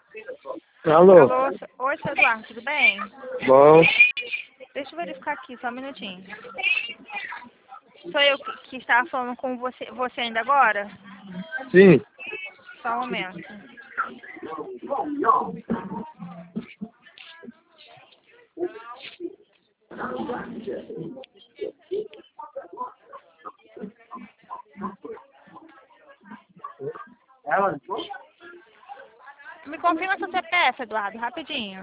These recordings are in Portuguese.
Alô? Alô, oi, seu Eduardo, tudo bem? Bom. Deixa eu verificar aqui, só um minutinho. Sou eu que estava falando com você ainda agora? Sim. Só um momento. Me confirma seu CPF, Eduardo, rapidinho.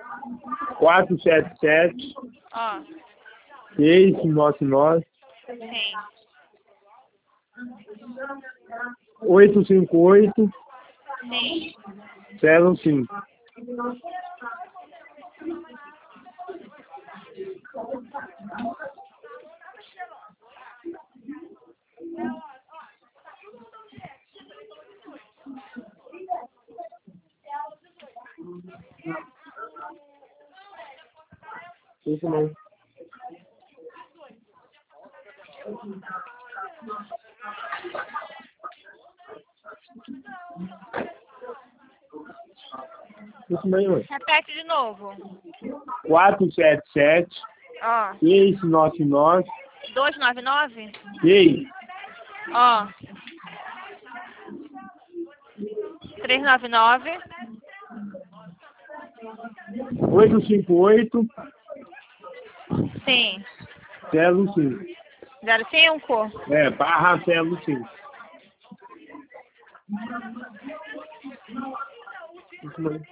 477 Ó, 699 sim, 858 sim. 05. Isso mesmo. Isso mesmo. Repete de novo. 477 Ó, 699 299? 6. Ó, 399? 858 Sim. 05. 05? Barra 05. Isso mesmo.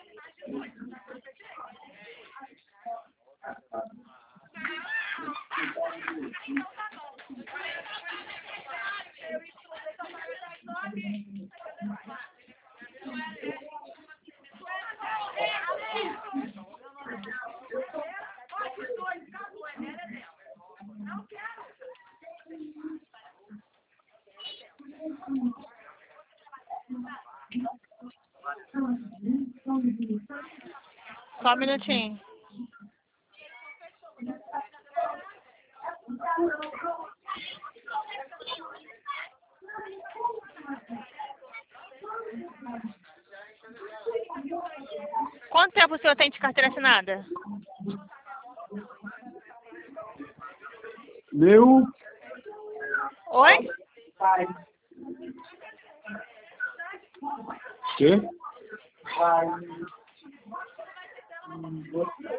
Só um minutinho. Quanto tempo o senhor tem de carteira assinada? Meu. Oi? Quê?